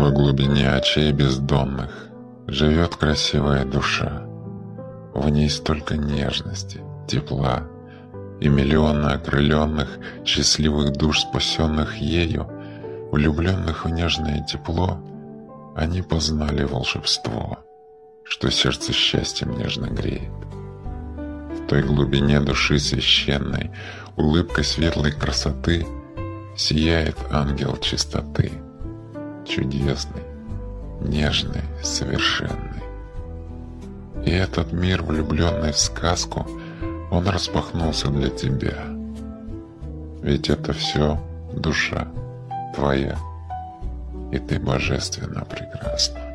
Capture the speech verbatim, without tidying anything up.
В глубине очей бездонных живет красивая душа. В ней столько нежности, тепла и миллионы окрыленных, счастливых душ, спасенных ею, влюбленных в нежное тепло. Они познали волшебство, что сердце счастьем нежно греет. В той глубине души священной, улыбкой светлой красоты, сияет ангел чистоты, чудесный, нежный, совершенный. И этот мир, влюбленный в сказку, он распахнулся для тебя. Ведь это все душа твоя, и ты божественно прекрасна.